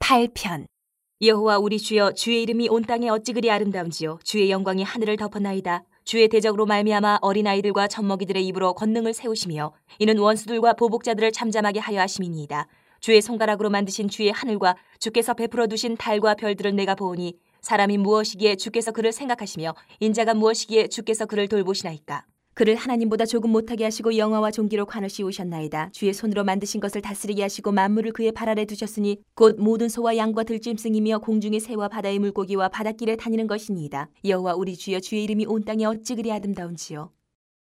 8편. 여호와 우리 주여, 주의 이름이 온 땅에 어찌 그리 아름다운지요. 주의 영광이 하늘을 덮었나이다. 주의 대적으로 말미암아 어린아이들과 젖먹이들의 입으로 권능을 세우시며 이는 원수들과 보복자들을 잠잠하게 하여 하심이니이다. 주의 손가락으로 만드신 주의 하늘과 주께서 베풀어 두신 달과 별들을 내가 보오니 사람이 무엇이기에 주께서 그를 생각하시며 인자가 무엇이기에 주께서 그를 돌보시나이까. 그를 하나님보다 조금 못하게 하시고 영화와 존귀로 관을 씌우셨나이다. 주의 손으로 만드신 것을 다스리게 하시고 만물을 그의 발 아래 두셨으니 곧 모든 소와 양과 들짐승이며 공중의 새와 바다의 물고기와 바닷길에 다니는 것이니이다. 여호와 우리 주여, 주의 이름이 온 땅에 어찌 그리 아름다운지요.